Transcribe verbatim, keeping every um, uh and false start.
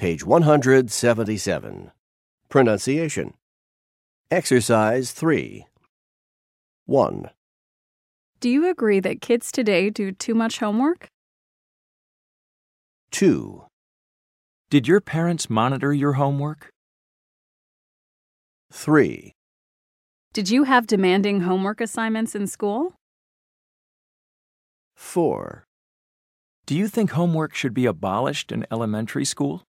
page one hundred seventy-seven. Pronunciation. Exercise three. one. Do you agree that kids today do too much homework? two. Did your parents monitor your homework? three. Did you have demanding homework assignments in school? four. Do you think homework should be abolished in elementary school?